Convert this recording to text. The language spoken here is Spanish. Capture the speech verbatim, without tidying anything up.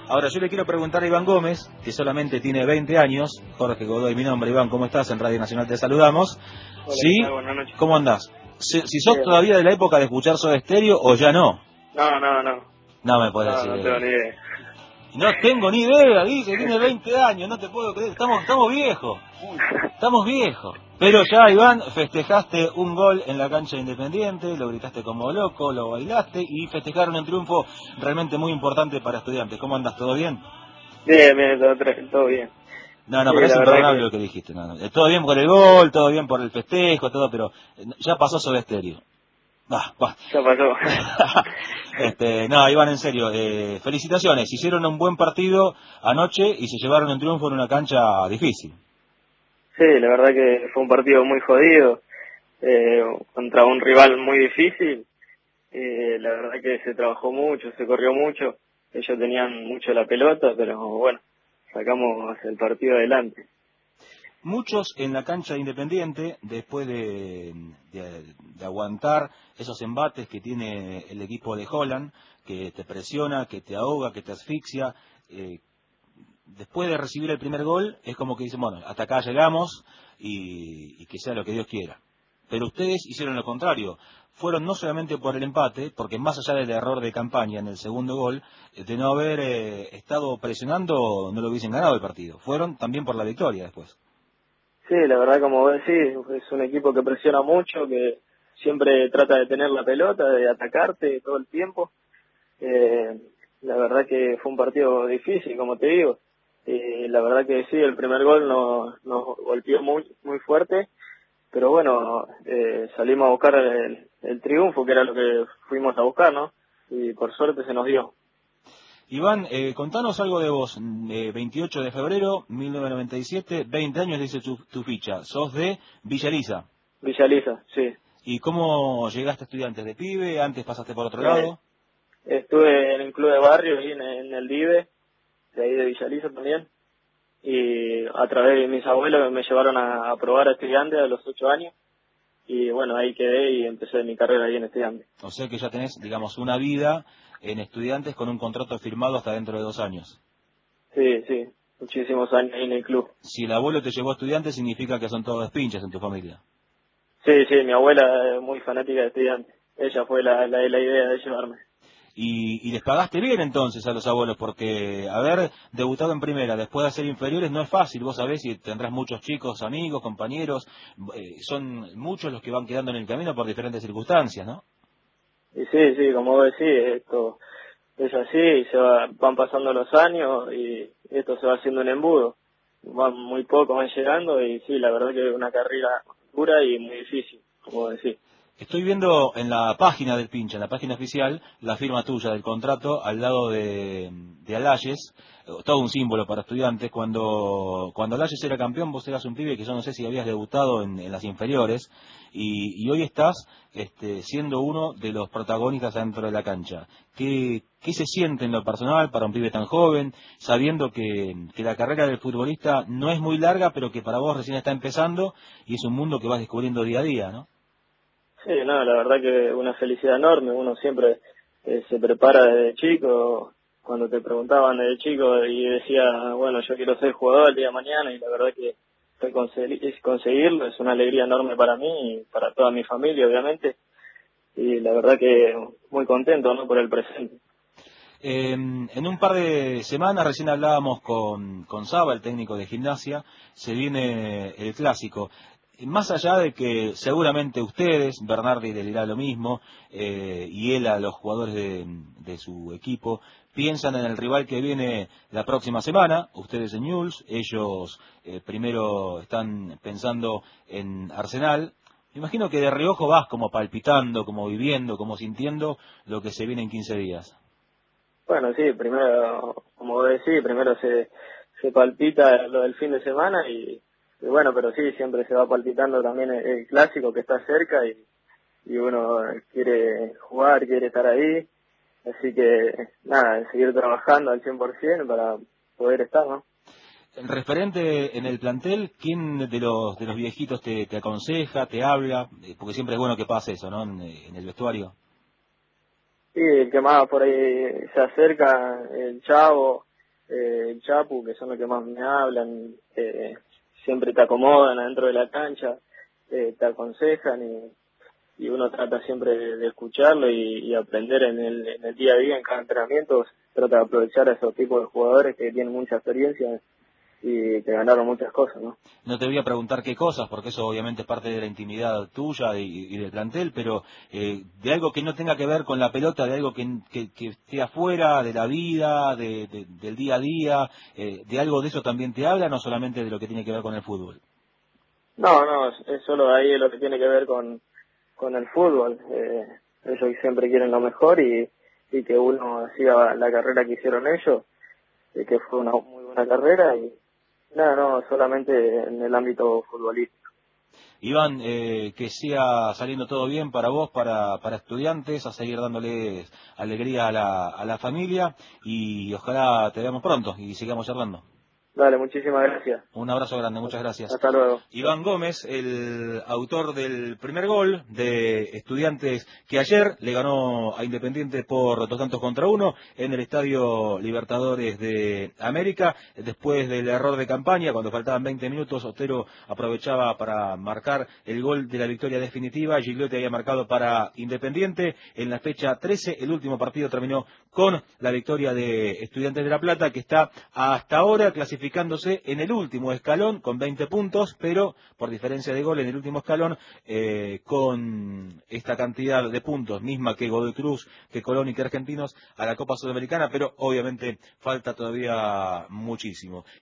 Ahora, yo le quiero preguntar a Iván Gómez, que solamente tiene veinte años. Jorge Godoy, mi nombre. Iván, ¿cómo estás? En Radio Nacional te saludamos. Hola, ¿Sí? ¿qué tal? Buenas noches. ¿Cómo andás? Si, si sos Bien. todavía de la época de escuchar Soda Stereo o ya no. No, no, no. No me puedes No, decir. no tengo ni idea. No tengo ni idea, dice, tiene veinte años, no te puedo creer. Estamos, estamos viejos. Estamos viejos. Pero ya, Iván, festejaste un gol en la cancha de Independiente, lo gritaste como loco, lo bailaste y festejaron un triunfo realmente muy importante para Estudiantes. ¿Cómo andas? ¿Todo bien? Bien, bien, todo, tre- todo bien. No, no, Sí, pero es la verdad imperdonable que lo que dijiste. No, no. Todo bien por el gol, todo bien por el festejo, todo, pero ya pasó sobre estéreo. Ah, bah. ya pasó. este, no, Iván, en serio, eh, felicitaciones. Hicieron un buen partido anoche y se llevaron un triunfo en una cancha difícil. Sí, la verdad que fue un partido muy jodido, eh, contra un rival muy difícil. Eh, la verdad que se trabajó mucho, se corrió mucho. Ellos tenían mucho la pelota, pero bueno, sacamos el partido adelante. Muchos en la cancha de Independiente, después de, de, de aguantar esos embates que tiene el equipo de Holland, que te presiona, que te ahoga, que te asfixia, eh, después de recibir el primer gol, es como que dicen, bueno, hasta acá llegamos y, y que sea lo que Dios quiera. Pero ustedes hicieron lo contrario. Fueron no solamente por el empate, porque más allá del error de campaña en el segundo gol, de no haber eh, estado presionando, no lo hubiesen ganado el partido. Fueron también por la victoria después. Sí, la verdad, como vos decís, es un equipo que presiona mucho, que siempre trata de tener la pelota, de atacarte todo el tiempo. Eh, la verdad que fue un partido difícil, como te digo. Eh, la verdad que sí, el primer gol nos, nos golpeó muy muy fuerte, pero bueno, eh, salimos a buscar el, el triunfo, que era lo que fuimos a buscar, ¿no? Y por suerte se nos dio. Iván, eh, contanos algo de vos. Eh, veintiocho de febrero, mil novecientos noventa y siete, veinte años dice tu, tu ficha. Sos de Villa Elisa. Villaliza, sí. ¿Y cómo llegaste a Estudiantes? ¿De pibe? ¿Antes pasaste por otro Eh, lado? estuve en el club de barrio, ahí en, en el DIVE, de ahí de Villaliza también. Y a través de mis abuelos me llevaron a, a probar a Estudiantes a los ocho años. Y bueno, ahí quedé y empecé mi carrera ahí en Estudiantes. O sea que ya tenés, digamos, una vida en Estudiantes con un contrato firmado hasta dentro de dos años. Sí, sí, muchísimos años ahí en el club. Si el abuelo te llevó a Estudiantes, significa que son todos pinches en tu familia. Sí, sí, mi abuela es muy fanática de Estudiantes. Ella fue la, la, la idea de llevarme. Y, y les pagaste bien entonces a los abuelos, porque haber debutado en primera después de ser inferiores no es fácil. Vos sabés y tendrás muchos chicos, amigos, compañeros, eh, son muchos los que van quedando en el camino por diferentes circunstancias, ¿no? Y sí, sí, como vos decís, esto es así, se va, van pasando los años y esto se va haciendo un embudo. Van muy pocos, van llegando y sí, la verdad que es una carrera dura y muy difícil, como vos decís. Estoy viendo en la página del pinche, en la página oficial, la firma tuya del contrato al lado de, de Alayes, eh, todo un símbolo para estudiantes. Cuando, cuando Alayes era campeón, vos eras un pibe que yo no sé si habías debutado en, en las inferiores, y, y hoy estás este, siendo uno de los protagonistas dentro de la cancha. ¿Qué, qué se siente en lo personal para un pibe tan joven, sabiendo que, que la carrera del futbolista no es muy larga, pero que para vos recién está empezando, y es un mundo que vas descubriendo día a día, ¿no? Sí, no, la verdad que una felicidad enorme. Uno siempre eh, se prepara desde chico. Cuando te preguntaban desde chico y decía, bueno, yo quiero ser jugador el día de mañana, y la verdad que fue conseguir- conseguirlo es una alegría enorme para mí y para toda mi familia, obviamente. Y la verdad que muy contento, ¿no?, por el presente. Eh, en un par de semanas, recién hablábamos con, con Saba, el técnico de gimnasia, se viene el clásico. Más allá de que seguramente ustedes, Bernardi le dirá lo mismo, eh, y él a los jugadores de, de su equipo, piensan en el rival que viene la próxima semana, ustedes en Newell's, ellos eh, primero están pensando en Arsenal. Me imagino que de reojo vas como palpitando, como viviendo, como sintiendo lo que se viene en quince días. Bueno, sí, primero, como vos decís, primero se, se palpita lo del fin de semana y, y bueno, pero sí, siempre se va palpitando también el, el clásico que está cerca y, y uno quiere jugar, quiere estar ahí. Así que, nada, seguir trabajando al cien por ciento para poder estar, ¿no? El referente en el plantel, ¿quién de los de los viejitos te, te aconseja, te habla? Eh, Porque siempre es bueno que pase eso, ¿no? En, eh, en el vestuario. Sí, el que más por ahí se acerca, el Chavo, el Chapu, que son los que más me hablan, eh, siempre te acomodan adentro de la cancha, eh, te aconsejan y, y uno trata siempre de, de escucharlo y, y aprender en el, en el día a día, en cada entrenamiento, trata de aprovechar a esos tipos de jugadores que tienen mucha experiencia y que ganaron muchas cosas, ¿no? No te voy a preguntar qué cosas, porque eso obviamente es parte de la intimidad tuya y, y del plantel, pero eh, de algo que no tenga que ver con la pelota, de algo que, que, que esté afuera de la vida, de, de, del día a día, eh, ¿de algo de eso también te hablan o solamente de lo que tiene que ver con el fútbol? No, no, es, es solo ahí lo que tiene que ver con, con el fútbol. Eh, ellos siempre quieren lo mejor y, y que uno siga la carrera que hicieron ellos, y que fue una muy buena carrera y nada, no, solamente en el ámbito futbolístico. Iván, eh, que siga saliendo todo bien para vos, para, para Estudiantes, a seguir dándoles alegría a la, a la familia y ojalá te veamos pronto y sigamos charlando. Dale, muchísimas gracias. Un abrazo grande, muchas gracias. Hasta luego. Iván Gómez, el autor del primer gol de Estudiantes, que ayer le ganó a Independiente por dos tantos contra uno en el Estadio Libertadores de América. Después del error de campaña, cuando faltaban veinte minutos, Otero aprovechaba para marcar el gol de la victoria definitiva. Gigliotti había marcado para Independiente en la fecha trece. El último partido terminó con la victoria de Estudiantes de La Plata, que está hasta ahora clasificándose en el último escalón con veinte puntos, pero por diferencia de gol en el último escalón, eh, con esta cantidad de puntos, misma que Godoy Cruz, que Colón y que Argentinos, a la Copa Sudamericana, pero obviamente falta todavía muchísimo.